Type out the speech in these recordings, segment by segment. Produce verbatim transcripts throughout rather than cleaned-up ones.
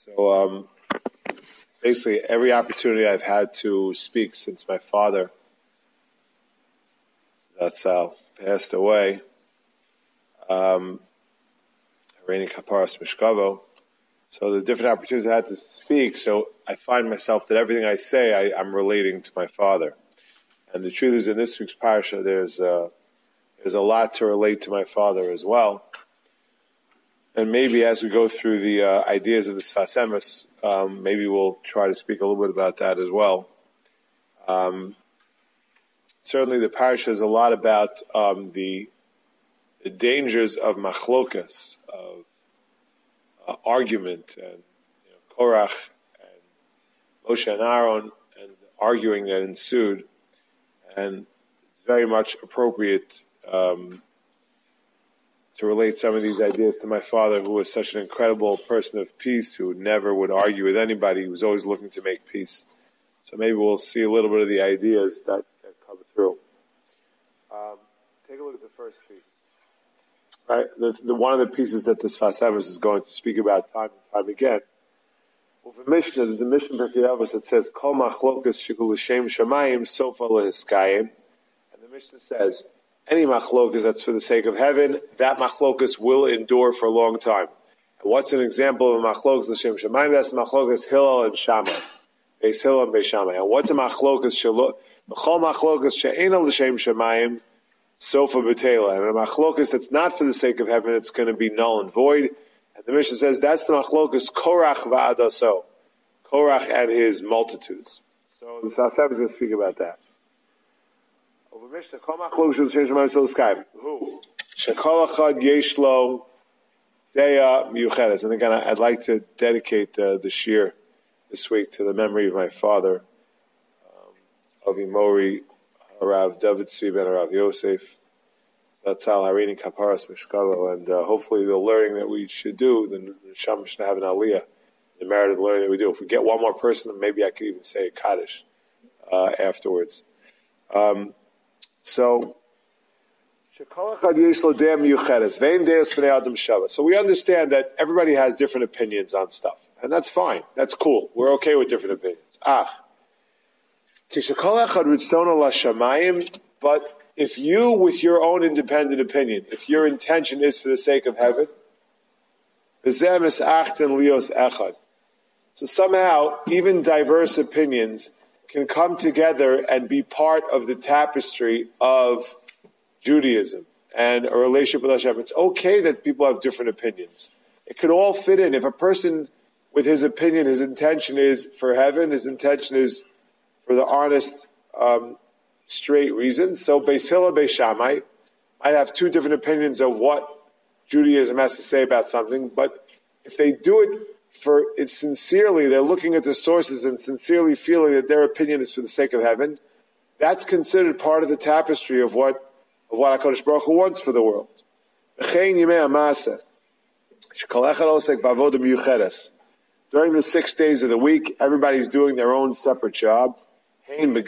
So um, basically, every opportunity I've had to speak since my father, Zatzal, passed away, um, Reini Kaparas Mishkavo. So the different opportunities I had to speak, so I find myself that everything I say, I, I'm relating to my father. And the truth is, in this week's parsha, there's uh, there's a lot to relate to my father as well. And maybe as we go through the uh, ideas of the Sfas Emes, um, maybe we'll try to speak a little bit about that as well. Um, certainly, the parsha is a lot about um, the the dangers of machlokas, of uh, argument, and you know, Korach and Moshe and Aaron, and arguing that ensued. And it's very much appropriate um, to relate some of these ideas to my father, who was such an incredible person of peace, who never would argue with anybody. He was always looking to make peace. So maybe we'll see a little bit of the ideas that, that come through. Um, take a look at the first piece. Right, the, the one of the pieces that this Sfas Emes is going to speak about time and time again. Well, for Mishnah, there's a Mishnah that says, "Kol machlokas shekul l'shem shamayim sofa lehiskayim," and the Mishnah says, any machlokas that's for the sake of heaven, that machlokas will endure for a long time. And what's an example of a machlokas l'shem shamayim? That's machlokas Hillel and Shammai, Beis Hillel and Beis Shammai. And what's a machlokas shelo? B'chol machlokas she'ena l'shem shamayim sofa b'teila. And a machlokas that's not for the sake of heaven, it's going to be null and void. And the Mishnah says that's the machlokas Korach va'adaso, Korach and his multitudes. So the Sfas Emes is going to speak about that. Over Mishnah, Kol machlokas shel shemayim sofa l'skayim. Who? Shekol echad yesh lo deya miyuchedes. And again, I'd like to dedicate uh, the shir this week to the memory of my father, um, Avi Mori, Rav David Tzvi ben Rav Yosef, Zatzal Harini Kaparas Mishkavo, and uh, hopefully the learning that we should do, the Neshama should have an aliyah, the merit of the learning that we do. If we get one more person, then maybe I could even say a Kaddish uh, afterwards. Um, so, so we understand that everybody has different opinions on stuff, and that's fine. That's cool. We're okay with different opinions. Ah. But if you, with your own independent opinion, if your intention is for the sake of heaven, so somehow even diverse opinions can come together and be part of the tapestry of Judaism and a relationship with Hashem. It's okay that people have different opinions. It could all fit in. If a person with his opinion, his intention is for heaven, his intention is for the honest, um, straight reasons. So Beis Hillel, Beis Shammai might have two different opinions of what Judaism has to say about something, but if they do it for it sincerely, they're looking at the sources and sincerely feeling that their opinion is for the sake of heaven, that's considered part of the tapestry of what of what HaKadosh Baruch Hu wants for the world. During the six days of the week, everybody's doing their own separate job. Whether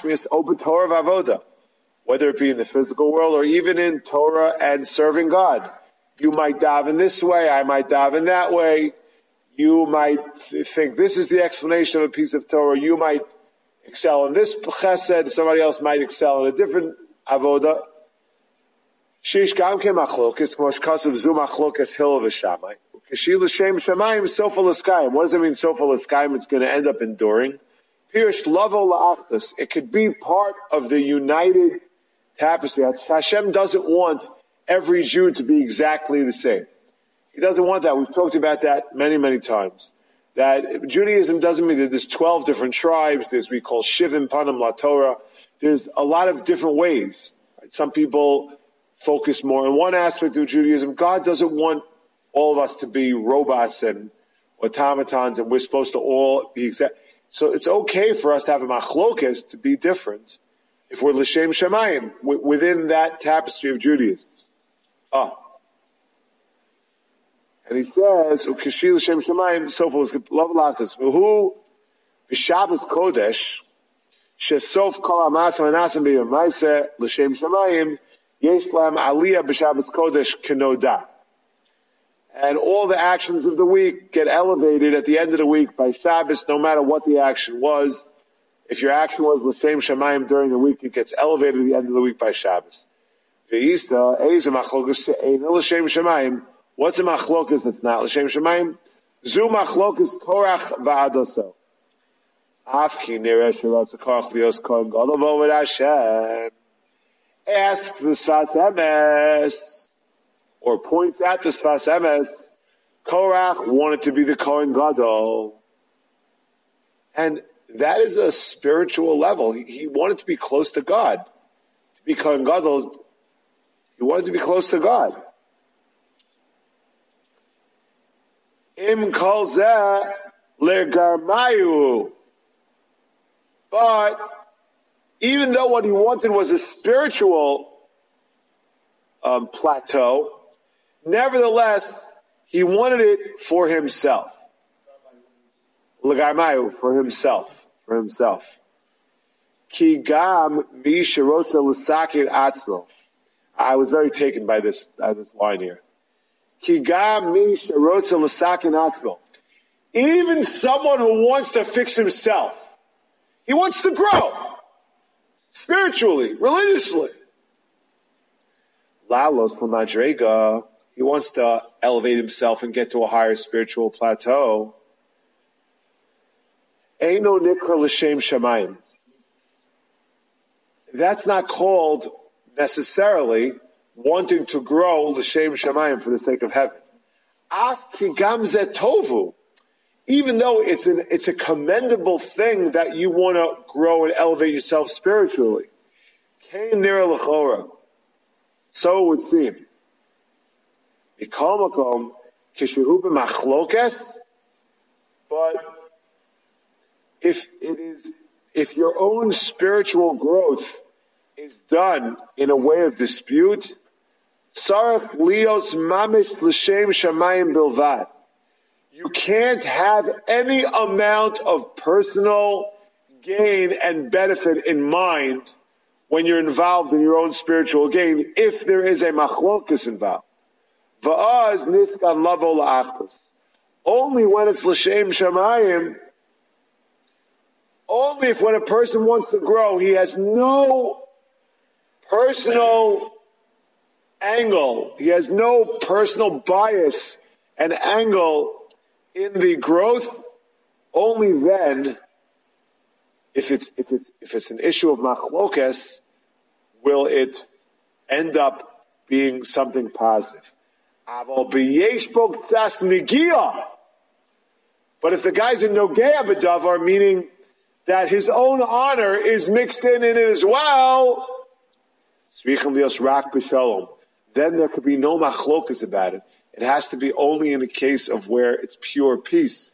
it be in the physical world or even in Torah and serving God. You might daven this way, I might daven that way. You might think this is the explanation of a piece of Torah. You might excel in this chesed, somebody else might excel in a different avoda. Shish gam ke machlokes, kmo shkasav zu machlokes Hillel v'Shammai. K'shi l'shem shamayim sofa l'skayim. What does it mean, sofa l'skayim? It's going to end up enduring. Pirish lavo la'achtas. It could be part of the united tapestry. Hashem doesn't want every Jew to be exactly the same. He doesn't want that. We've talked about that many, many times. That Judaism doesn't mean that there's twelve different tribes. There's we call Shivim Panim La Torah. There's a lot of different ways. Some people focus more on one aspect of Judaism. God doesn't want all of us to be robots and automatons, and we're supposed to all be exact. So it's okay for us to have a machlokas, to be different, if we're l'shem shamayim, within that tapestry of Judaism. Ah. And he says, "U'kashi l'shem shamayim sof l'avlatas v'hu b'Shabbos Kodesh shesof kol ha'mas ha'nasim b'yom l'shem shamayim yesh lam aliyah b'Shabbos Kodesh kenoda." And all the actions of the week get elevated at the end of the week by Shabbos, no matter what the action was. If your action was L'Shem Shamayim during the week, it gets elevated at the end of the week by Shabbos. What's a machlokas that's not L'Shem Shamayim? Zu machlokas Korach va'adoso. Afki nireh shirotz Korach lios kohen gadol v'oved Hashem. Asks the Sfas Emes, or points at the Sfas Emes, Korach wanted to be the Kohen Gadol. And that is a spiritual level. He, he wanted to be close to God. To be Kohen Gadol, he wanted to be close to God. Im kol zeh legarmayu. But even though what he wanted was a spiritual um, plateau, nevertheless, he wanted it for himself. Legarmayu, for himself. For himself. Ki gam mi sherotza l'sakir atzmo. I was very taken by this, by this line here. Ki gam mi sherotza l'sakir atzmo. Even someone who wants to fix himself, he wants to grow. Spiritually, religiously. Lalos l'madrega. He wants to elevate himself and get to a higher spiritual plateau. Eino nikra l'shem shamayim. That's not called necessarily wanting to grow l'shem shamayim for the sake of heaven. Af ki gam zeh tovu. Even though it's an, it's a commendable thing that you want to grow and elevate yourself spiritually. Kein nira l'chora. So it would seem. Mikol makom kishehu b'machlokes. But if it is, if your own spiritual growth is done in a way of dispute, sarach lios mamish l'shem shamayim bilvad. You can't have any amount of personal gain and benefit in mind when you're involved in your own spiritual gain, if there is a machlokas involved. Va'az niskan lavo la'achtos. Only when it's l'shem shamayim, only if when a person wants to grow, he has no personal angle, he has no personal bias and angle in the growth, only then, if it's, if it's, if it's an issue of machlokes, will it end up being something positive. But if the guy's in nogea b'davar, meaning that his own honor is mixed in in it as well, then there could be no machlokas about it. It has to be only in a case of where it's pure peace.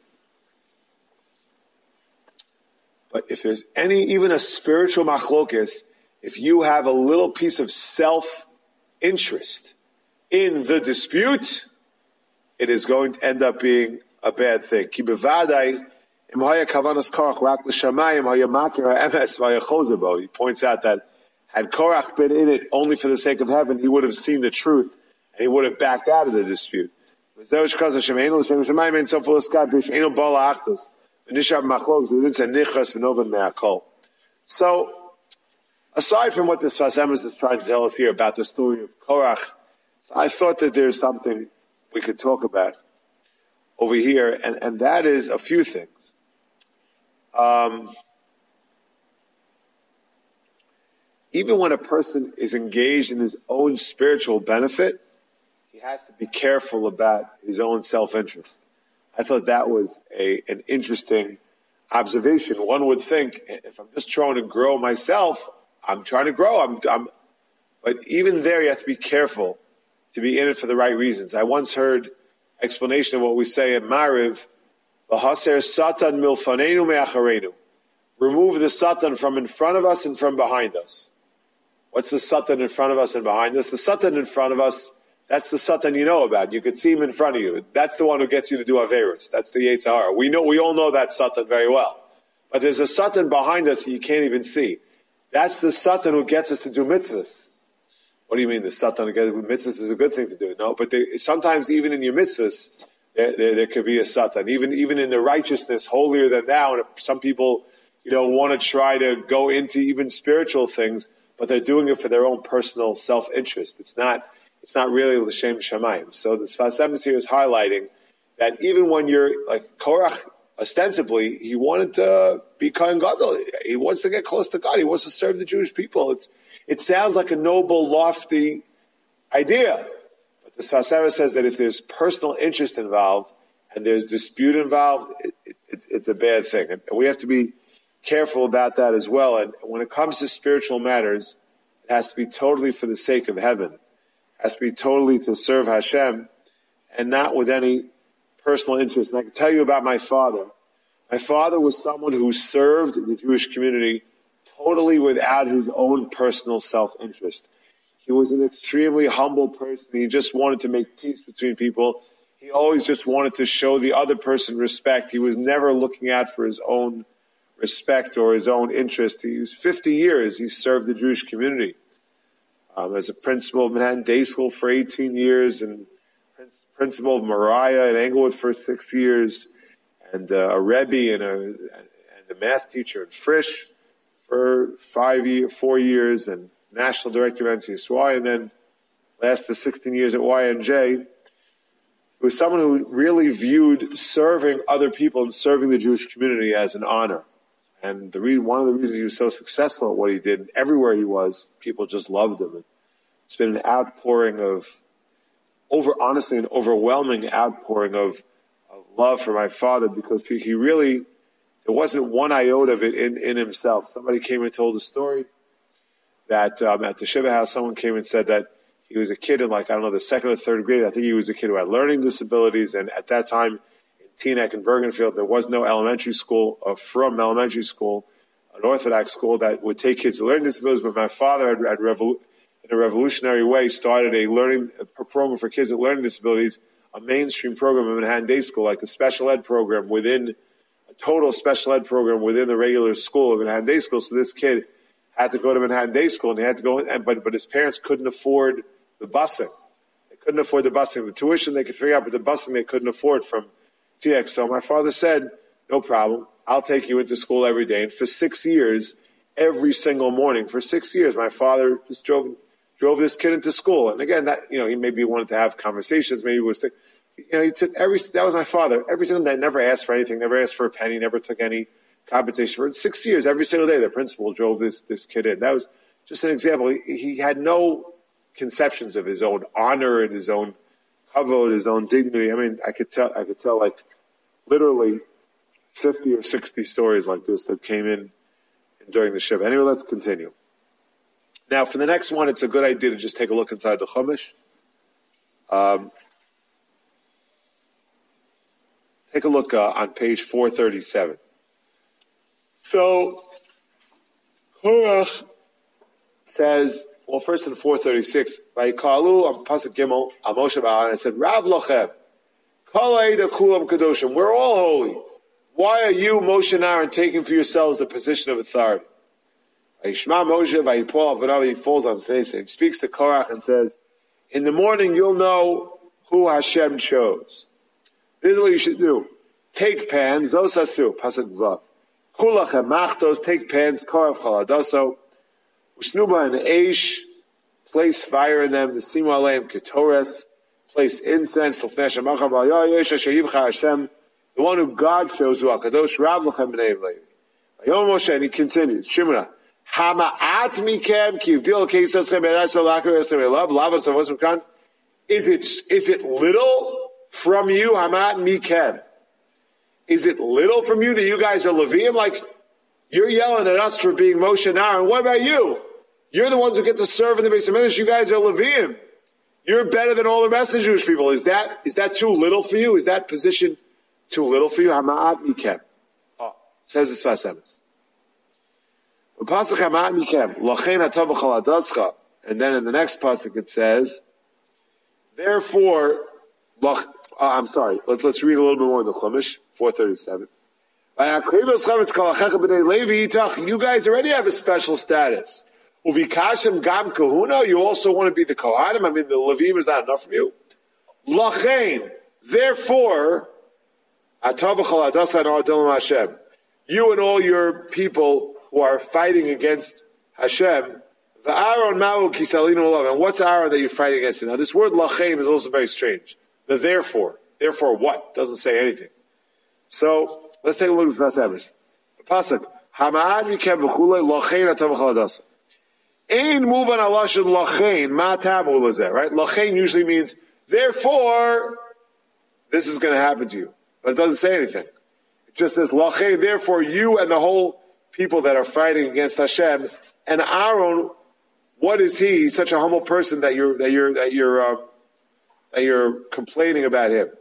But if there's any, even a spiritual machlokas, if you have a little piece of self-interest in the dispute, it is going to end up being a bad thing. Ki bevadai, im haya kavanas korach rak l'shamayim haya makir ha'emes v'haya chozer. He points out that had Korach been in it only for the sake of heaven, he would have seen the truth and he would have backed out of the dispute. So, aside from what the Sfas Emes is trying to tell us here about the story of Korach, so I thought that there's something we could talk about over here, and, and that is a few things. Um, even when a person is engaged in his own spiritual benefit, he has to be careful about his own self-interest. I thought that was a, an interesting observation. One would think, if I'm just trying to grow myself, I'm trying to grow. I'm, I'm, but even there, you have to be careful to be in it for the right reasons. I once heard explanation of what we say at Mariv, "V'haser satan milfanenu me'acharenu." Remove the satan from in front of us and from behind us. What's the satan in front of us and behind us? The satan in front of us, that's the satan you know about. You could see him in front of you. That's the one who gets you to do Averis. That's the Yetzer Hara. We know, we all know that satan very well. But there's a satan behind us you can't even see. That's the satan who gets us to do mitzvahs. what do you mean the satan together with mitzvahs is a good thing to do? No, but there, sometimes even in your mitzvahs, there, there, there could be a satan. Even even in the righteousness, holier than thou, and some people, you know, want to try to go into even spiritual things, but they're doing it for their own personal self-interest. It's not, it's not really l'shem shamayim. So the Sfas Emes here is highlighting that even when you're, like Korach, ostensibly, he wanted to be Kohen Gadol. He wants to get close to God. He wants to serve the Jewish people. It's, it sounds like a noble, lofty idea. But the Sfas Emes says that if there's personal interest involved and there's dispute involved, it, it, it, it's a bad thing. And we have to be careful about that as well. And when it comes to spiritual matters, it has to be totally for the sake of heaven. It has to be totally to serve Hashem and not with any personal interest. And I can tell you about my father. My father was someone who served the Jewish community totally without his own personal self-interest. He was an extremely humble person. He just wanted to make peace between people. He always just wanted to show the other person respect. He was never looking out for his own respect or his own interest. He was fifty years. He served the Jewish community um, as a principal of Manhattan Day School for eighteen years and principal of Moriah in Englewood for six years, and uh, a Rebbe and a, and a math teacher in Frisch for five year, four years, and national director of N C S Y, and then lasted sixteen years at Y N J. He was someone who really viewed serving other people and serving the Jewish community as an honor. And the reason, one of the reasons he was so successful at what he did, everywhere he was, people just loved him. It's been an outpouring of over, honestly, an overwhelming outpouring of, of love for my father, because he, he really, there wasn't one iota of it in, in himself. Somebody came and told a story that, um, at the Shiva house, someone came and said that he was a kid in, like, I don't know, the second or third grade. I think he was a kid who had learning disabilities, and at that time, in Teaneck and Bergenfield, there was no elementary school, uh, from elementary school, an Orthodox school that would take kids with learning disabilities, but my father had, had revolu- in a revolutionary way, started a learning a program for kids with learning disabilities, a mainstream program in Manhattan Day School, like a special ed program within, a total special ed program within the regular school of Manhattan Day School. So this kid had to go to Manhattan Day School, and he had to go in, and, but, but his parents couldn't afford the busing. They couldn't afford the busing. The tuition they could figure out, but the busing they couldn't afford from T X. So my father said, no problem, I'll take you into school every day. And for six years, every single morning, for six years, my father just drove, drove this kid into school. And again, that, you know, he maybe wanted to have conversations, maybe it was, to, you know, he took every, that was my father. Every single day, never asked for anything, never asked for a penny, never took any compensation for it. Six years, every single day, the principal drove this, this kid in. That was just an example. He, he had no conceptions of his own honor and his own kavod, his own dignity. I mean, I could tell, I could tell like literally fifty or sixty stories like this that came in during the Shiva. Anyway, let's continue. Now, for the next one, it's a good idea to just take a look inside the Chumash. Um, take a look uh, on page four thirty-seven. So, Korach says, well, first in four thirty-six, Vayikalu on Pasuk Gimel, Moshe Ba'al, and it said, Rav Lochem, Kol Eida Kulam Kadoshim, we're all holy. Why are you, Moshe and Aaron, taking for yourselves the position of authority? Vayishma Moshe, Vayipol, Avanav, he falls on his face, and he speaks to Korach and says, in the morning you'll know who Hashem chose. This is what you should do. Take pans, those asu, Pasuk Vav. Kulachem machtos, take pans, Korach Chaladoso, Usnuba and Eish, place fire in them, the Simu Aleim Ketores, place incense, Lufnesh Amachar Bal Yosh Asher Yivcha Hashem, the one who God chose, Kadosh Rav Lachem B'nei Levi. Vayom Moshe, and he continues, Shimra, Hama'at Mikem, Ki Yivdil Keisasem Erasa Lakar Esem Elav, Lavas Avos Mekan. Is it, is it little from you, Hama'at Mikem? Is it little from you that you guys are Leviim? Like, you're yelling at us for being Moshe and Aaron. What about you? You're the ones who get to serve in the base of ministry. You guys are Leviim. You're better than all the rest of the Jewish people. Is that, is that too little for you? Is that position too little for you? Hama'at mikem. Oh, says this Sfas Emes. Pasuk Hama'at mikem. Lochein hatav b'chol hadascha. And then in the next pasuk it says, therefore, loch, uh, I'm sorry, Let, let's read a little bit more in the Chumash, four thirty-seven. You guys already have a special status. Uvikashim gam kahuna, you also want to be the Kohanim? I mean, the Levim is not enough for you? Lachain, therefore, you and all your people who are fighting against Hashem, the Aaron Ma'u Kisalinu Olav. And what's Aaron that you're fighting against? Now this word lachain is also very strange. The therefore. Therefore what? Doesn't say anything. So, let's take a look at the Pasuk. The Pasuk. Hama'ad mikem v'chulei lachain atav v'chaladasa. Ein muvan alashad lachain ma tamu lazeh. Right? Lachain usually means, therefore, this is going to happen to you. But it doesn't say anything. It just says, lachain, therefore you and the whole people that are fighting against Hashem, and Aaron, what is he? He's such a humble person that you're, that you're, that you're, uh, that you're complaining about him.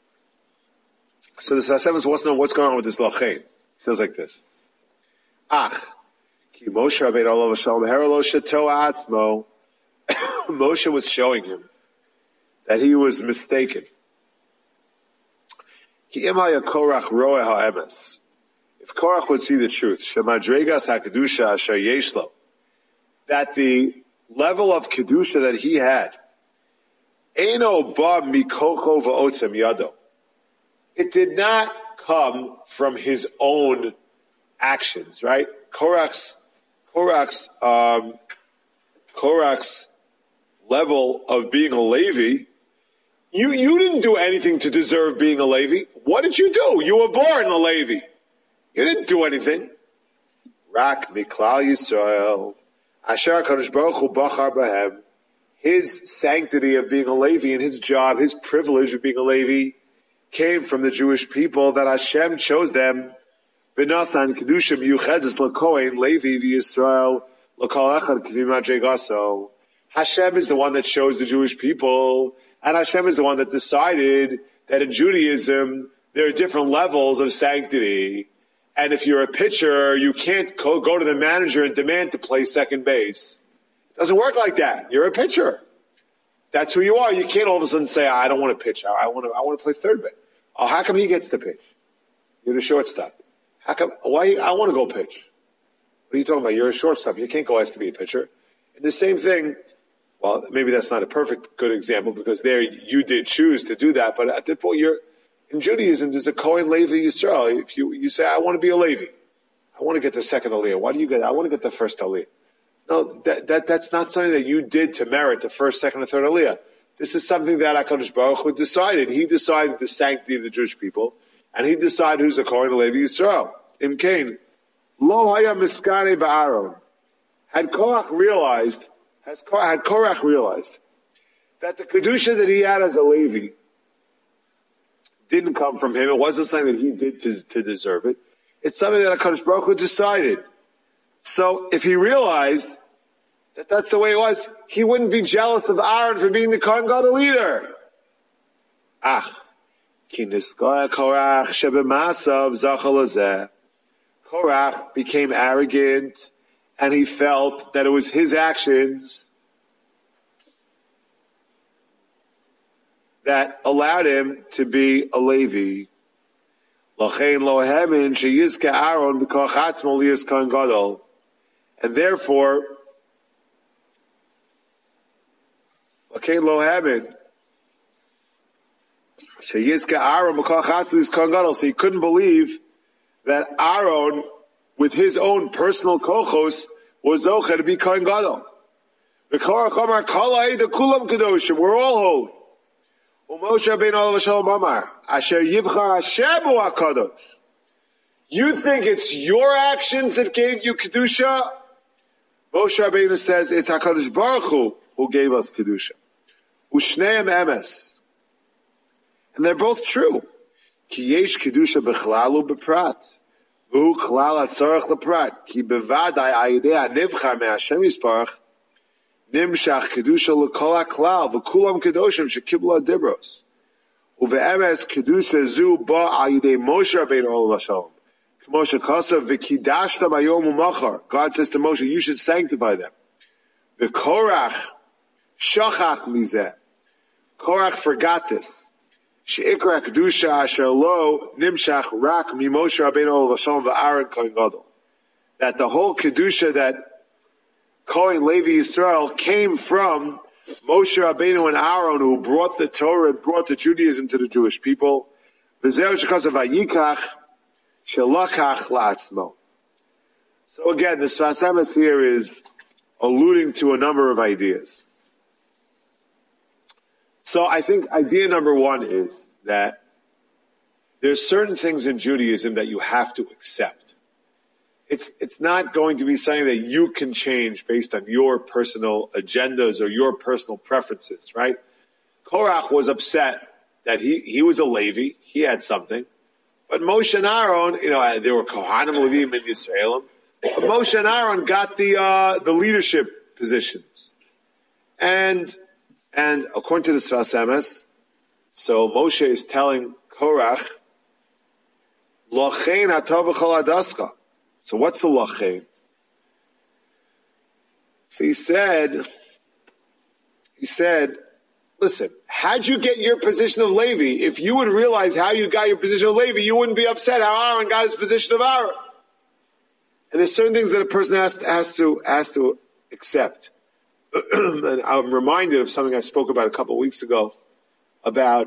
So the Hashem wants to know what's going on with this lachain. He says like this. Ach, ki Moshe Rabbeinu olav shalom heralo sheto atzmo. Moshe was showing him that he was mistaken. Ki imaya Korach roeh ha'emes. If Korach would see the truth, shemadregas ha'kedusha asher yeshlo, that the level of kedusha that he had, eino ba mikocho va'otzem yado, it did not come from his own actions, right? Korach's, Korach's, um, Korach's level of being a Levi, you, you didn't do anything to deserve being a Levi. What did you do? You were born a Levi. You didn't do anything. Rak miklal Yisrael, asher HaKadosh Baruch Hu bachar bahem, his sanctity of being a Levi and his job, his privilege of being a Levi, came from the Jewish people that Hashem chose them. V'nasan kedusha miyuchedes l'kohen Levi v'Yisrael l'kol echad k'vi madregaso. Hashem is the one that chose the Jewish people, and Hashem is the one that decided that in Judaism there are different levels of sanctity. And if you're a pitcher, you can't go, go to the manager and demand to play second base. It doesn't work like that. You're a pitcher. That's who you are. You can't all of a sudden say, I don't want to pitch. I want to, I want to play third base. Oh, how come he gets to pitch? You're the shortstop. How come, why, I want to go pitch. What are you talking about? You're a shortstop. You can't go ask to be a pitcher. And the same thing, well, maybe that's not a perfect good example because there you did choose to do that, but at the point you're, in Judaism, there's a Kohen Levi Yisrael. If you, you say, I want to be a Levi. I want to get the second Aliyah. Why do you get, I want to get the first Aliyah. No, that, that, that's not something that you did to merit the first, second, or third Aliyah. This is something that HaKadosh Baruch Hu decided. He decided the sanctity of the Jewish people, and he decided who's a Kohen Levi Yisrael. In Cain, Lo haya miskane ba'aron. Had Korach realized, has, had Korach realized that the Kedusha that he had as a Levi didn't come from him. It wasn't something that he did to, to deserve it. It's something that HaKadosh Baruch Hu decided. So if he realized that that's the way it was, he wouldn't be jealous of Aaron for being the Kohen Gadol leader. Ah, ki niskaya Korach shebemasav zachal hazeh. Korach became arrogant, and he felt that it was his actions that allowed him to be a Levi. Lachein lo hemin sheyizke Aaron b'koach atzmo liyas Kohen Gadol. And therefore, Lachein lo hemin sheyizke Aaron b'koach atzmo liyas Kohen Gadol. So he couldn't believe that Aaron, with his own personal kochos, was zocheh to be Kohen Gadol. The Korach Omar Kol ha'eda kulam kedoshim. We're all holy. Moshe Rabbeinu olav shalom amar, asher yivchar Hashem hu hakadosh. You think it's your actions that gave you kedusha? Moshe Rabbeinu says it's HaKadosh Baruch Hu who gave us kedusha. Ushneim emes, and they're both true. Ki yesh kedusha b'chlal u'b'prat, v'hu chlal hatzorach l'prat. Ki bevadai ayidei hanivchar me'Hashem yisparach. Nimshach kedusha l'kol haklal v'kulam kedoshim shekiblu adibros. Uve'emes kedusha zu ba ayidei Moshe Rabbeinu olav shalom. Moshe kasav v'kidashtam hayom u'machar. God says to Moshe, you should sanctify them. V'korach shachach mizeh. Korach forgot this. She'ikra kedusha asher lo nimshach rak mi Moshe Rabbeinu olav shalom v'Aaron Kohen Gadol. That the whole kedusha that Kohen Levi Yisrael came from Moshe Rabbeinu and Aaron, who brought the Torah and brought the Judaism to the Jewish people. V'zeh shekos vayikach shelakach la'atzmo. So again, the Sfas Emes here is alluding to a number of ideas. So I think idea number one is that there's certain things in Judaism that you have to accept. It's, it's not going to be something that you can change based on your personal agendas or your personal preferences, right? Korach was upset that he, he was a Levi, he had something. But Moshe and Aaron, you know, there were Kohanim Levim in Yisraelim. But Moshe and Aaron got the, uh, the leadership positions. And, and according to the Sfas Emes, so Moshe is telling Korach, Lochein atov b'chol adascha. So what's the Lochein? So he said, he said, listen, how'd you get your position of Levi? If you would realize how you got your position of Levi, you wouldn't be upset how Aaron got his position of Aaron. And there's certain things that a person has to, has to, has to accept. And I'm reminded of something I spoke about a couple of weeks ago about,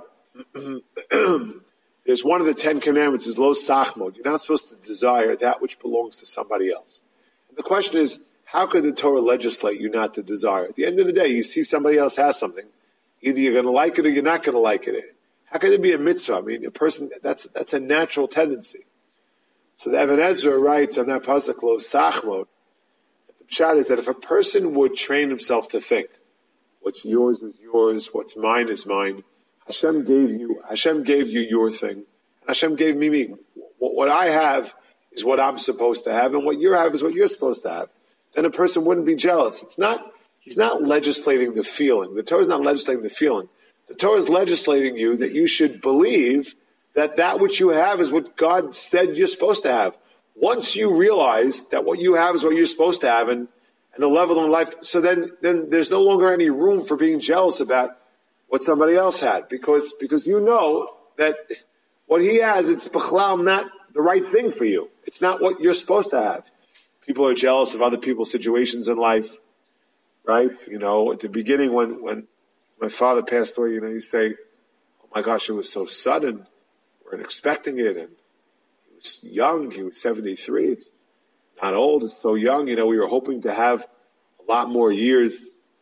there's one of the Ten Commandments is lo sachmod. You're not supposed to desire that which belongs to somebody else. And the question is, how could the Torah legislate you not to desire? At the end of the day, you see somebody else has something. Either you're going to like it or you're not going to like it. How can it be a mitzvah? I mean, a person, that's, that's a natural tendency. So the Even Ezra writes on that pasuk, lo sachmod, that the pshat is that if a person would train himself to think, what's yours is yours, what's mine is mine, Hashem gave you, Hashem gave you your thing, and Hashem gave me me. What, what I have is what I'm supposed to have, and what you have is what you're supposed to have. Then a person wouldn't be jealous. It's not, he's not legislating the feeling. The Torah is not legislating the feeling. The Torah is legislating you that you should believe that that which you have is what God said you're supposed to have. Once you realize that what you have is what you're supposed to have, and, and the level in life, so then, then there's no longer any room for being jealous about what somebody else had, because, because you know that what he has, it's b'chlal not the right thing for you. It's not what you're supposed to have. People are jealous of other people's situations in life, right? You know, at the beginning when, when my father passed away, you know, you say, oh my gosh, it was so sudden. We weren't expecting it. And he was young. He was seventy-three. It's not old. It's so young. You know, we were hoping to have a lot more years.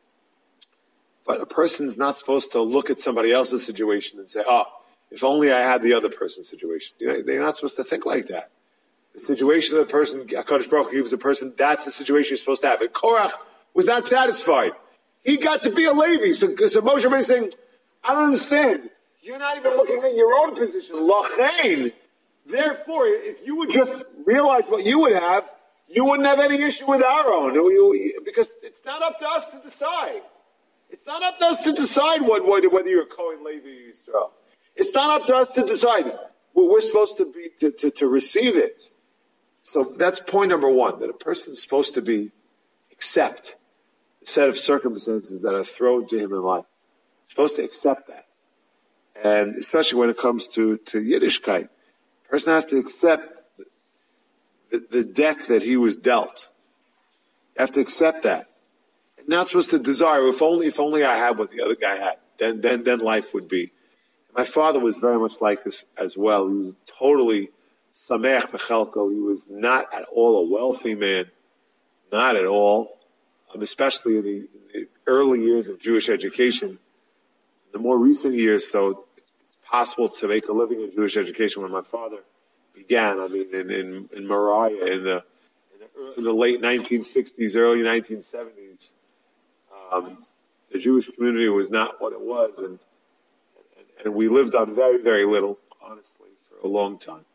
But a person's not supposed to look at somebody else's situation and say, oh, if only I had the other person's situation. You know, they're not supposed to think like that. The situation of the person, HaKadosh Baruch Hu gives the person, that's the situation you're supposed to have. And Korach was not satisfied. He got to be a Levi. So, so Moshe Rabbeinu is saying, I don't understand. You're not even looking at your own position. Lachain. Therefore, if you would just realize what you would have, you wouldn't have any issue with Aaron. Because it's not up to us to decide. It's not up to us to decide what, whether you're a Kohen, Levi, or Yisrael. It's not up to us to decide. Well, we're supposed to be, to, to, to receive it. So that's point number one, that a person is supposed to be, accept the set of circumstances that are thrown to him in life. He's supposed to accept that. And especially when it comes to, to Yiddishkeit, a person has to accept the, the deck that he was dealt. You have to accept that. Not supposed to desire, if only, if only I had what the other guy had, then, then, then life would be. My father was very much like this as well. He was totally sameach bechelko. He was not at all a wealthy man. Not at all. Um, especially in the, in the early years of Jewish education. In the more recent years, so it's possible to make a living in Jewish education when my father began. I mean, in, in, in Moriah, in the, in the, in the late nineteen sixties, early nineteen seventies. Um, the Jewish community was not what it was, and, and and we lived on very, very little, honestly, for a long time.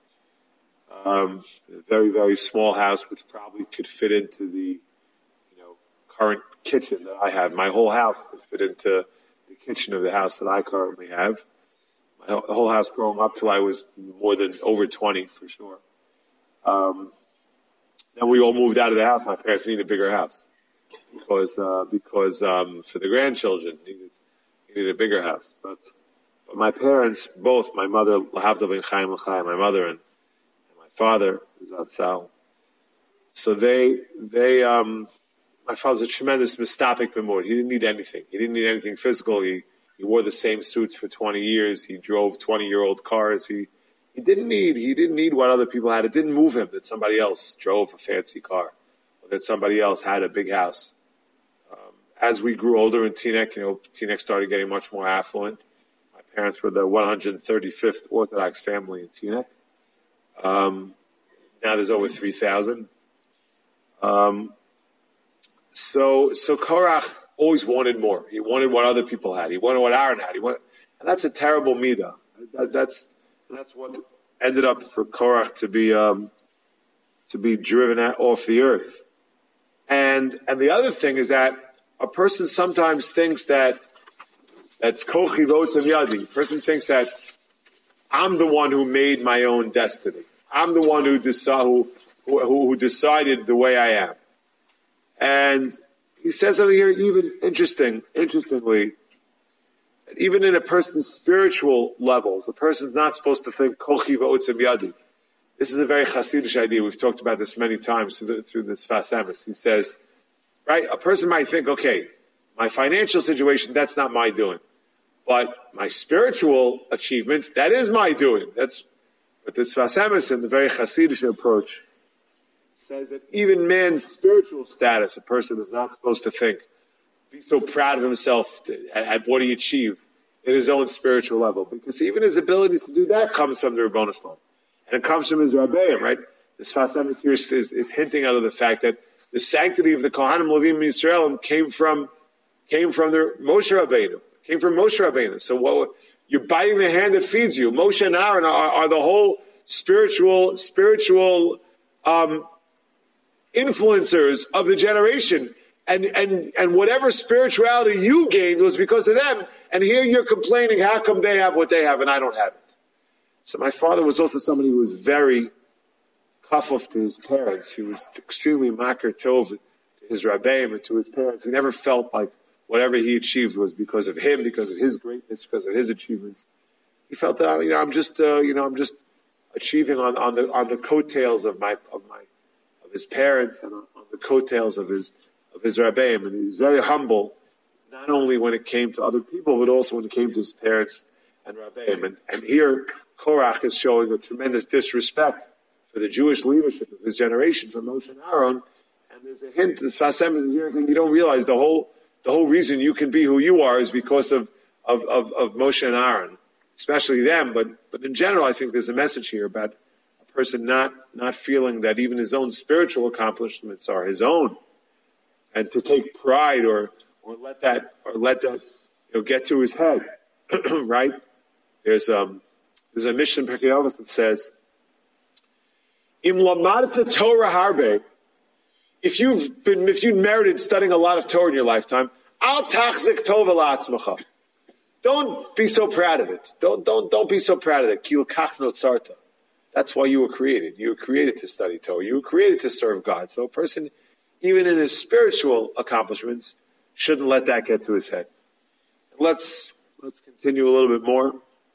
Um, a very, very small house, which probably could fit into the, you know, current kitchen that I have. My whole house could fit into the kitchen of the house that I currently have. My whole, the whole house growing up till I was more than over twenty, for sure. Um, then we all moved out of the house. My parents needed a bigger house. Because, uh, because, um, for the grandchildren, needed, needed a bigger house. But, but my parents, both, my mother, Lahavdil ben Chaim L'chaim, my mother and, and my father, Zatzal. So they, they, um, my father's a tremendous mistapik b'mod. He didn't need anything. He didn't need anything physical. He, he wore the same suits for twenty years. He drove twenty-year-old cars. He, he didn't need, he didn't need what other people had. It didn't move him that somebody else drove a fancy car, or that somebody else had a big house. Um, as we grew older in Teaneck, you know, Teaneck started getting much more affluent. My parents were the one hundred thirty-fifth Orthodox family in Teaneck. Um, now there's over three thousand. Um, so, so Korach always wanted more. He wanted what other people had. He wanted what Aaron had. He wanted, and that's a terrible midah. That, that's, that's what ended up for Korach to be, um, to be driven at, off the earth. And, and the other thing is that a person sometimes thinks that, that's kochi v'otzem yadi. A person thinks that I'm the one who made my own destiny. I'm the one who, deci- who, who, who decided the way I am. And he says something here even interesting, interestingly, even in a person's spiritual levels, a person's not supposed to think kochi v'otzem yadi. This is a very Hasidic idea. We've talked about this many times through, the, through this Fas Emes. He says, right, a person might think, okay, my financial situation, that's not my doing. But my spiritual achievements, that is my doing. That's, but this Fas Emes and the very Hasidic approach says that even man's spiritual status, a person is not supposed to think, be so proud of himself to, at, at what he achieved in his own spiritual level. Because even his abilities to do that comes from the Rebbeinu Shalom. And it comes from his Rabbeim, right? This Fas Emes here is, is, is hinting out of the fact that the sanctity of the Kohanim Levim Yisrael came from, came from the Moshe Rabbeinu. Came from Moshe Rabbeinu. So what, you're biting the hand that feeds you. Moshe and Aaron are, are the whole spiritual, spiritual, um, influencers of the generation. And, and, and whatever spirituality you gained was because of them. And here you're complaining, how come they have what they have and I don't have it? So my father was also somebody who was very kafuf to his parents. He was extremely makar tov to his rabbeim and to his parents. He never felt like whatever he achieved was because of him, because of his greatness, because of his achievements. He felt that, you know, I'm just, uh, you know, I'm just achieving on, on the, on the coattails of my, of my, of his parents and on, on the coattails of his, of his rabbeim. And he was very humble, not only when it came to other people, but also when it came to his parents and rabbeim. And, and here, Korach is showing a tremendous disrespect for the Jewish leadership of his generation, for Moshe and Aaron. And there's a hint, the Fas Emes is here saying, you don't realize the whole, the whole reason you can be who you are is because of, of, of, of Moshe and Aaron, especially them. But, but in general, I think there's a message here about a person not, not feeling that even his own spiritual accomplishments are his own. And to take pride or, or let that, or let that, you know, get to his head, right? There's, um, There's a mission in Pirkei Avos that says, "Im lamadta Torah harbe." If you've been, if you merited studying a lot of Torah in your lifetime, al tachzik tova la'atzmacha. Don't be so proud of it. Don't don't don't be so proud of it. Ki l'kach notzarta. That's why you were created. You were created to study Torah. You were created to serve God. So a person, even in his spiritual accomplishments, shouldn't let that get to his head. Let's let's continue a little bit more.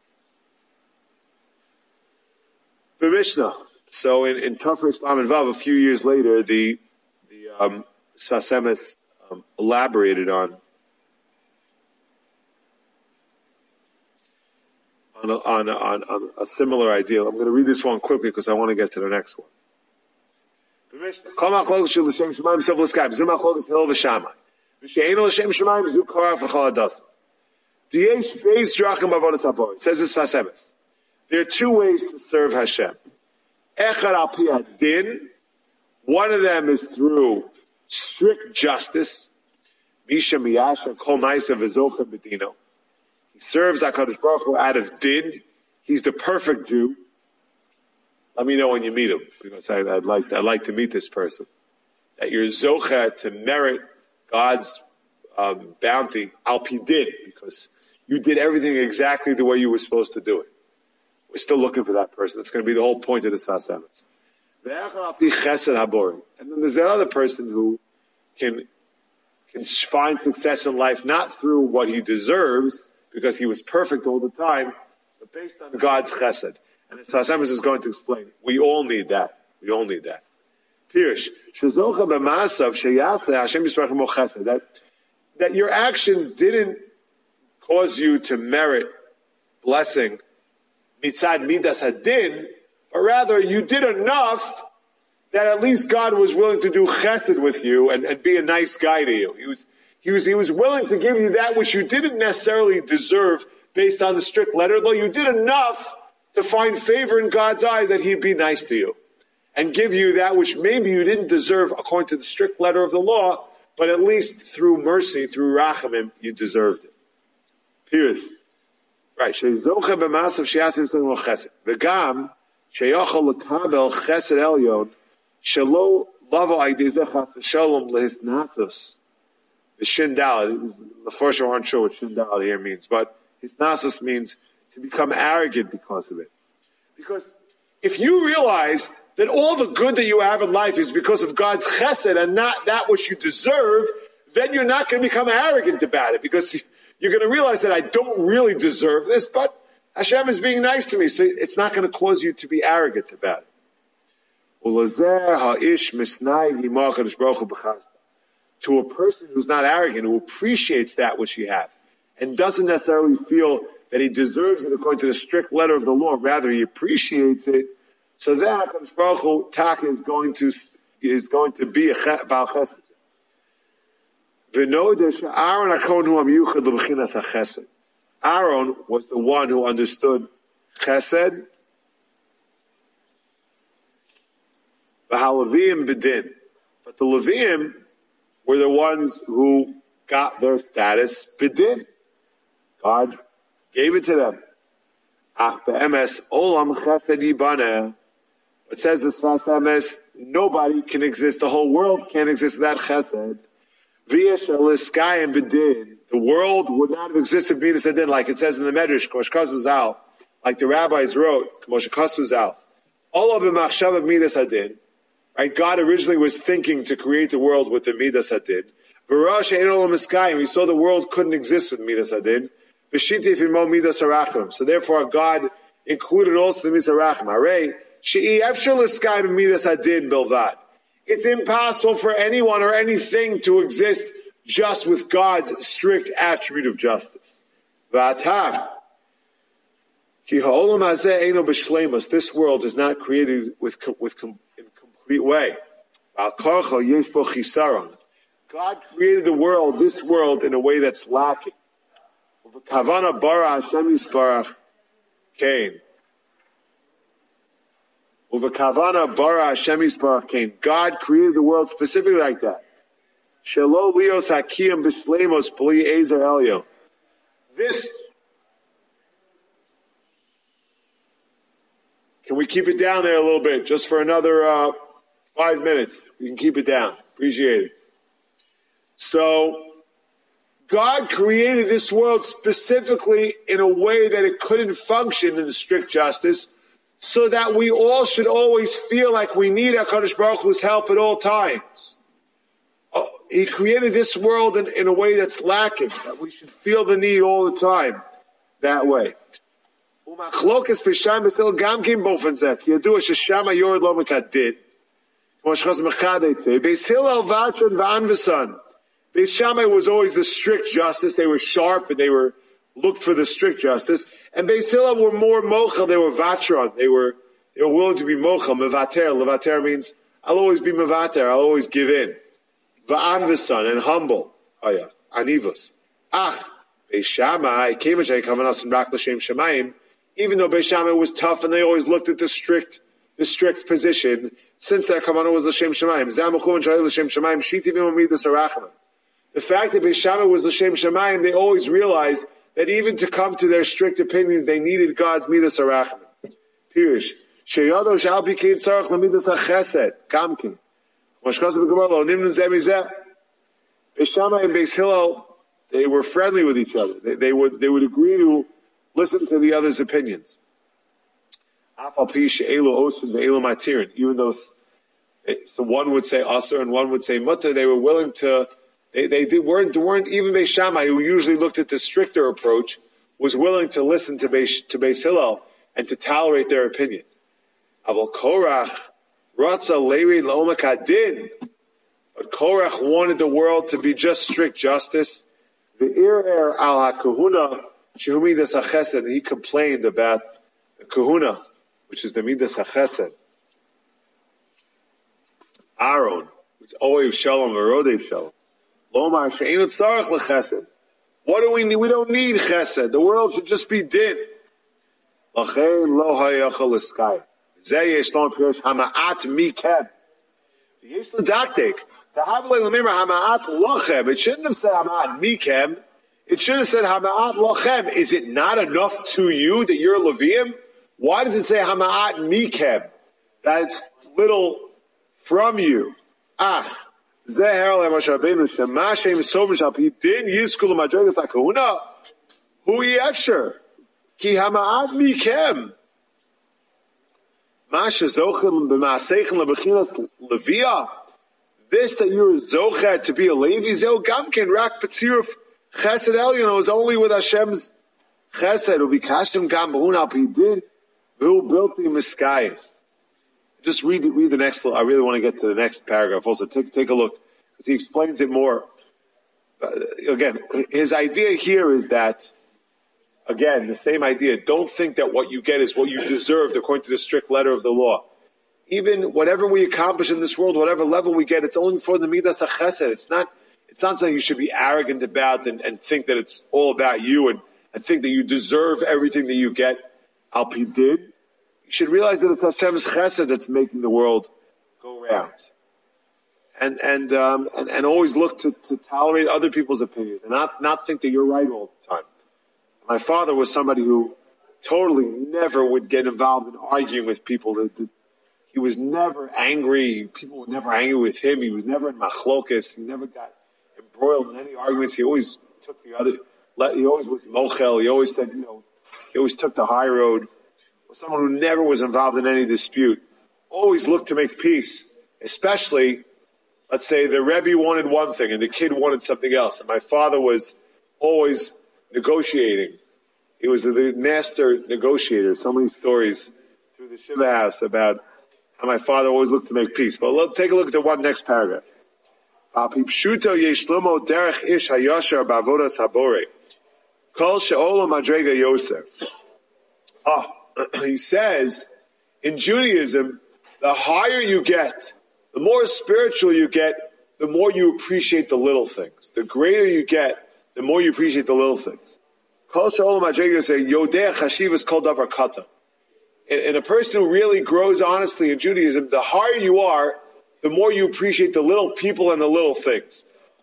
The Mishnah. So in, in Tafresh Islam and Vav, a few years later, the, the, um, Fas Emes, um, elaborated on, on a, on, a, on, on a similar idea. I'm going to read this one quickly because I want to get to the next one. The Mishnah. Kol ma'achlokes shel l'shem shemayim sof l'skayim. Zu ma'achlokes hil v'shamai. V'she'ein l'shem shemayim zu korach v'chol adasa. D'yesh beis drachim b'avodas haborim. Says this Fas Emes. There are two ways to serve Hashem. Echad al pi hadin. One of them is through strict justice. Misha miyasha kol ma'asav v'zocha b'dino. He serves HaKadosh Baruch Hu out of din. He's the perfect Jew. Let me know when you meet him, because I, I'd like I'd like to meet this person. That you're zocha to merit God's um, bounty al pi din, because you did everything exactly the way you were supposed to do it. We're still looking for that person. That's going to be the whole point of this Fas Emes. And then there's that other person who can, can find success in life not through what he deserves, because he was perfect all the time, but based on God's chesed. And this Fas Emes is going to explain. We all need that. We all need that. Pirish. Shezocha b'masav sheyaseh Hashem Yisparach Imo Chesed. That, that your actions didn't cause you to merit blessing mitzad midas hadin, but rather you did enough that at least God was willing to do chesed with you and, and be a nice guy to you. He was, he was, he was willing to give you that which you didn't necessarily deserve based on the strict letter, though you did enough to find favor in God's eyes that He'd be nice to you and give you that which maybe you didn't deserve according to the strict letter of the law, but at least through mercy, through rachamim, you deserved it. Period. Right. Shezocha b'masav sheyasim tzon chesed. V'gam sheyochel l'kabel chesed elyon shelo lavo aydezeh chas v'shalom lehisnasos. The shindal. The first one aren't sure what shindal here means, but hisnasos means to become arrogant because of it. Because if you realize that all the good that you have in life is because of God's chesed and not that which you deserve, then you're not going to become arrogant about it, because you're going to realize that I don't really deserve this, but Hashem is being nice to me, so it's not going to cause you to be arrogant about it. To a person who's not arrogant, who appreciates that which he has, and doesn't necessarily feel that he deserves it according to the strict letter of the law, rather he appreciates it, so that HaKadosh Baruch Hu Taka is going to is going to be a Baal Chesed. Aaron was the one who understood Chesed. V'haLevim b'din, but the Leviim were the ones who got their status b'din. God gave it to them. Ach be'emes olam chesed yibaneh. It says the Sfas Emes, nobody can exist, the whole world can't exist without chesed. V'yesh eliskayim b'din. The world would not have existed midas hadin, like it says in the Medrash, K'mosh Kasu Zal, like the rabbis wrote, K'mosh Kasu Zal. Ola b'machshav midas hadin. Right? God originally was thinking to create the world with the midas hadin. V'ra she'ein olam iskayim. He saw the world couldn't exist with midas hadin. V'shintif imo midas harachim. So therefore God included also the midas harachim. Hooray. She'i efshel iskayim midas hadin bilvad. It's impossible for anyone or anything to exist just with God's strict attribute of justice. V'atah. Ki ha'olam hazeh eino b'shleimus. This world is not created with, with, in complete way. V'al yesh bo chisaron. God created the world, this world, in a way that's lacking. V'kavana bara Hashem yisparach kain. V'kavana bara Hashem yisparach kain. God created the world specifically like that. Shelo lios hakiyam b'shleimus b'li ezer elyo. This, can we keep it down there a little bit, just for another uh, five minutes? We can keep it down. Appreciate it. So, God created this world specifically in a way that it couldn't function in the strict justice, so that we all should always feel like we need HaKadosh Baruch Hu's help at all times. He created this world in, in a way that's lacking, that we should feel the need all the time that way. Umachlokas b'sham b'sil gam kim bofen zeh, ki yadua shesham hayored lo mekadid, k'mo shechaz mechadete, Beis Hillel v'atron v'an v'san. Beis Shammai was always the strict justice. They were sharp and they were looked for the strict justice. And Beis Hillel were more mochel. They were vatron. They were they were willing to be mochel. Mevater. Levater means I'll always be mevater. I'll always give in. Va'an v'san, and humble. Oh yeah, anivos. Ach, Beis Shammai came and kavanas and rak l'shem shemayim. Even though Beis Shammai was tough and they always looked at the strict the strict position, since their kavanah was l'shem shemayim. Zamuchu and shayil l'shem shemayim shitivim amidas arachman. The fact that Beis Shammai was l'shem shemayim, they always realized that even to come to their strict opinions, they needed God's midas harachman. Pirish. Sheyado shal bikein tzarach l'midas hachesed. Kamkin. Mashkas b'gemar lo nimnu zeh mizeh. Beis Shammai and Beis Hillel, they were friendly with each other. They, they would they would agree to listen to the other's opinions. Afal pi she'elu osun ve'elu matirin. Even though so one would say asur and one would say mutter, they were willing to. They, they did, weren't, weren't even Beis Shammai, who usually looked at the stricter approach, was willing to listen to Beis, to Beis Hillel and to tolerate their opinion. Aval Korach Ratza Leiri Lomak Adin. But Korach wanted the world to be just strict justice. The Ir al HaKahuna, Shehumidas HaChesed, he complained about the Kahuna, which is the Midas HaChesed. Aaron, which always Shalom, Verodev Shalom. Lomar She'enu Tzarech LeChesed. What do we need? We don't need Chesed. The world should just be din. Lachein lo hayachal l'skai. Zeh yesh lo pirush hama'at mikem. Yesh l'daktik. To have l'lemimra hama'at lochem. It shouldn't have said hama'at mikem. It should have said hama'at lochem. Is it not enough to you that you're Levium? Why does it say hama'at mikem? That it's little from you. Ah. Zeh herle Moshe Rabbeinu shemashem sovish al pi din yizkul madregas hakahuna. Hu yefsher. Ki hama'at mikem. Masha zochel b'ma'aseichen lebechinas levia. This that you're zochet to be a Levi, zeh gamkin rak b'tziruf chesed elyon is only with Hashem's chesed. Uvikashtem gam b'hun al pi din v'hu bilti miskayim. Just read, read the next, I really want to get to the next paragraph also. Take, take a look, because he explains it more. Uh, again, his idea here is that, again, the same idea. Don't think that what you get is what you deserved according to the strict letter of the law. Even whatever we accomplish in this world, whatever level we get, it's only for the midas hachesed. It's not, it's not something you should be arrogant about and, and think that it's all about you and, and think that you deserve everything that you get. Al pi din. You should realize that it's Hashem's chesed that's making the world go round. And, and, um, and, and always look to, to tolerate other people's opinions and not, not think that you're right all the time. My father was somebody who totally never would get involved in arguing with people. That, that he was never angry. People were never angry with him. He was never in machlokas. He never got embroiled in any arguments. He always took the other, he always was mochel. He always said, you know, he always took the high road. Someone who never was involved in any dispute, always looked to make peace, especially, let's say the Rebbe wanted one thing and the kid wanted something else, and my father was always negotiating. He was the master negotiator. So many stories through the Shiva house about how my father always looked to make peace. But let's take a look at the one next paragraph. Ah. He says, in Judaism, the higher you get, the more spiritual you get, the more you appreciate the little things. The greater you get, the more you appreciate the little things. And a person who really grows honestly in Judaism, the higher you are, the more you appreciate the little people and the little things.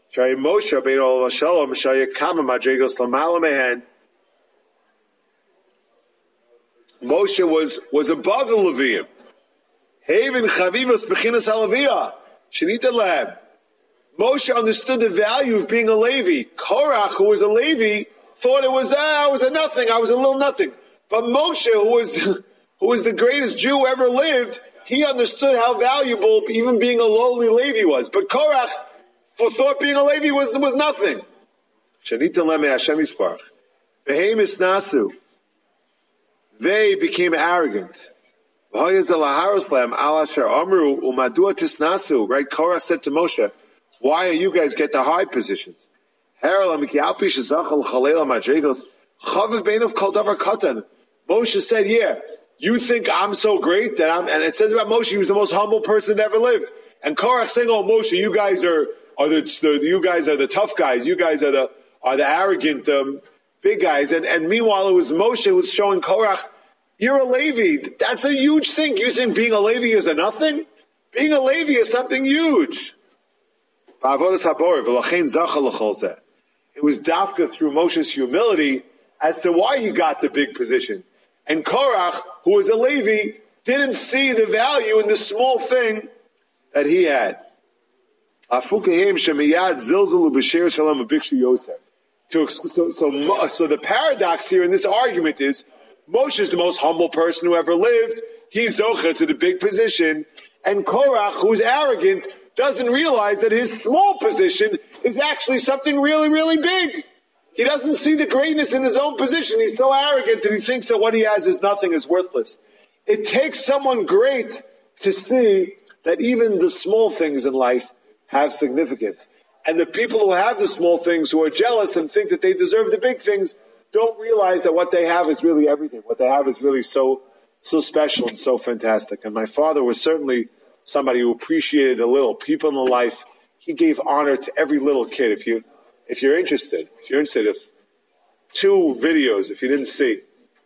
Moshe was, was above the Levium. Haven chavivos bechinas haLeviyah. Shenita lehem. Moshe understood the value of being a Levi. Korach, who was a Levi, thought it was, ah, I was a nothing, I was a little nothing. But Moshe, who was, who was the greatest Jew who ever lived, he understood how valuable even being a lowly Levi was. But Korach, for thought being a Levi was, was nothing. Shenita lehem Hashem yisparach. Behemis nasu. They became arrogant. Right? Korah said to Moshe, why are you guys get the high positions? Moshe said, yeah, you think I'm so great that I'm, and it says about Moshe, he was the most humble person that ever lived. And Korah saying, oh Moshe, you guys are, are the, the, you guys are the tough guys, you guys are the, are the arrogant, um, big guys. And, and meanwhile, it was Moshe who was showing Korach, you're a Levi. That's a huge thing. You think being a Levi is a nothing? Being a Levi is something huge. It was Dafka through Moshe's humility as to why he got the big position. And Korach, who was a Levi, didn't see the value in the small thing that he had. So, so, so, so the paradox here in this argument is, Moshe is the most humble person who ever lived. He's zocher to the big position. And Korach, who's arrogant, doesn't realize that his small position is actually something really, really big. He doesn't see the greatness in his own position. He's so arrogant that he thinks that what he has is nothing, is worthless. It takes someone great to see that even the small things in life have significance. And the people who have the small things, who are jealous and think that they deserve the big things, don't realize that what they have is really everything. What they have is really so, so special and so fantastic. And my father was certainly somebody who appreciated the little people in the life. He gave honor to every little kid. If you, if you're interested, if you're interested, if two videos, if you didn't see,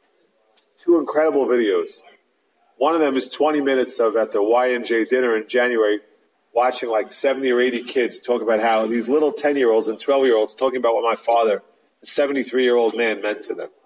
two incredible videos. One of them is twenty minutes of at the Y N J dinner in January, watching like seventy or eighty kids talk about how these little ten-year-olds and twelve-year-olds talking about what my father, a seventy-three-year-old man, meant to them.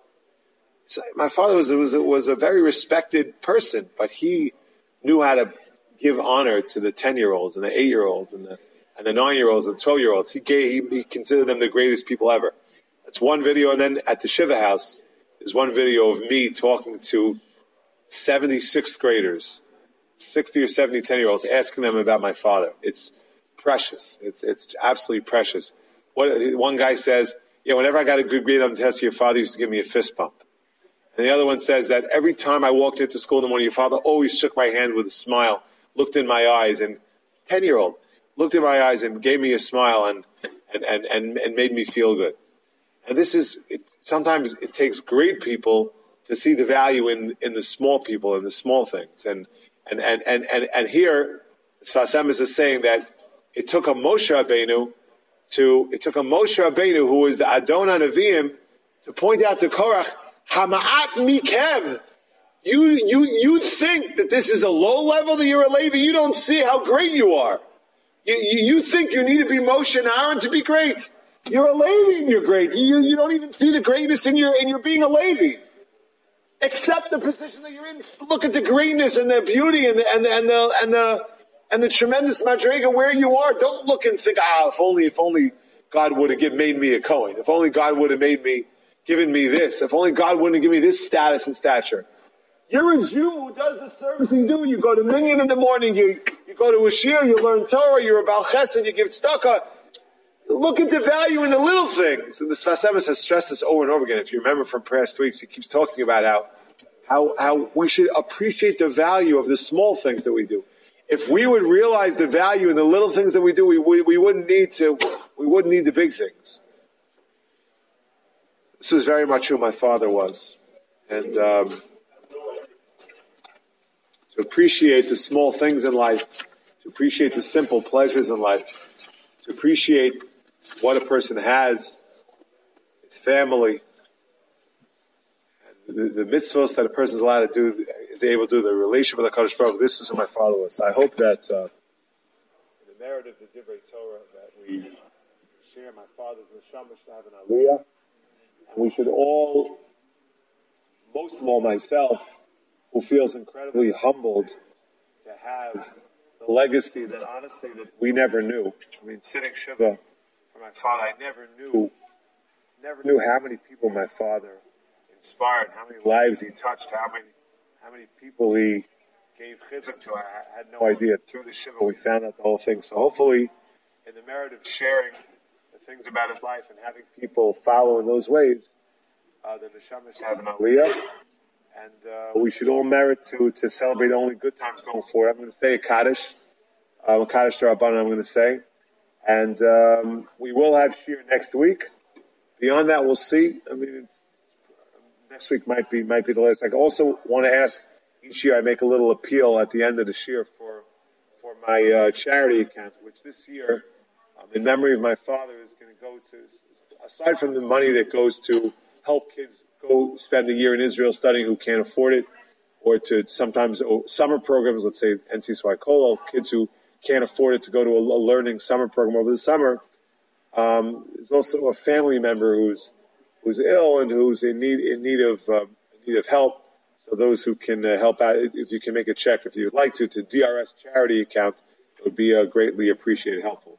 So my father was, was, was a very respected person, but he knew how to give honor to the ten-year-olds and the eight-year-olds and the, and the nine-year-olds and twelve-year-olds. He gave, he, he considered them the greatest people ever. That's one video. And then at the Shiva house is one video of me talking to seventy-sixth graders, sixty or seventy ten-year-olds, asking them about my father. It's precious. It's, it's absolutely precious. What, one guy says, yeah, whenever I got a good grade on the test, your father used to give me a fist bump. And the other one says that every time I walked into school in the morning, your father always shook my hand with a smile, looked in my eyes, and ten-year-old looked in my eyes and gave me a smile and, and, and, and, and made me feel good. And this is, it, sometimes it takes great people to see the value in, in the small people and the small things. And, and, and, and, and, and here, Sfas Emes is saying that it took a Moshe Rabbeinu to, it took a Moshe Rabbeinu, who was the Adon HaNeviim, to point out to Korach, Hama'at mikem. You, you, you think that this is a low level, that you're a Levi. You don't see how great you are. You, you, you think you need to be Moshe and Aaron to be great. You're a Levi and you're great. You, you don't even see the greatness in your, in your being a Levi. Accept the position that you're in. Look at the greatness and the beauty and the, and the, and the, and the, and the tremendous madriga where you are. Don't look and think, ah, if only, if only God would have made me a Kohen. If only God would have made me, given me this. If only God wouldn't have given me this status and stature. You're a Jew who does the service you do. You go to Minyan in the morning. You, you go to a shir. You learn Torah. You're a Baal Chesed. You give tzedakah. Look at the value in the little things. And the Sfas Emes has stressed this over and over again. If you remember from past weeks, he keeps talking about how, how, how we should appreciate the value of the small things that we do. If we would realize the value in the little things that we do, we, we, we wouldn't need to, we wouldn't need the big things. This was very much who my father was. And, um, to appreciate the small things in life, to appreciate the simple pleasures in life, to appreciate what a person has, his family, and the, the mitzvahs that a person is allowed to do, is able to do, the relationship with the HaKadosh Baruch Hu. This is who my father was. I hope that uh, in the merit of the Divrei Torah that we share my father's neshama should have an aliyah, and we should all, most of all myself, who feels incredibly humbled to have the legacy that honestly that we never knew. I mean, sitting Shiva for my father, I never knew, never knew how many people my father inspired, how many lives he touched, how many, how many people he gave chizuk to. I had no idea. Through the Shiva, we found out the whole thing. So hopefully, in the merit of sharing the things about his life and having people follow in those ways, uh, the neshama should have an aliyah. And uh, we should all merit to to celebrate only good times going forward. I'm going to say a Kaddish, uh, a Kaddish to Rabbanan, I'm going to say. And um, we will have Shir next week. Beyond that, we'll see. I mean, it's, next week might be might be the last. I also want to ask, each year I make a little appeal at the end of the Shir for, for my uh, charity account, which this year, um, in memory of my father, is going to go to, aside from the money that goes to help kids go spend a year in Israel studying who can't afford it, or to sometimes oh, summer programs, let's say N C S Y Kol, kids who can't afford it to go to a, a learning summer program over the summer. Um, there's also a family member who's who's ill and who's in need in need of uh, in need of help. So those who can uh, help out, if you can make a check, if you'd like to, to D R S charity account, it would be uh, greatly appreciated, helpful.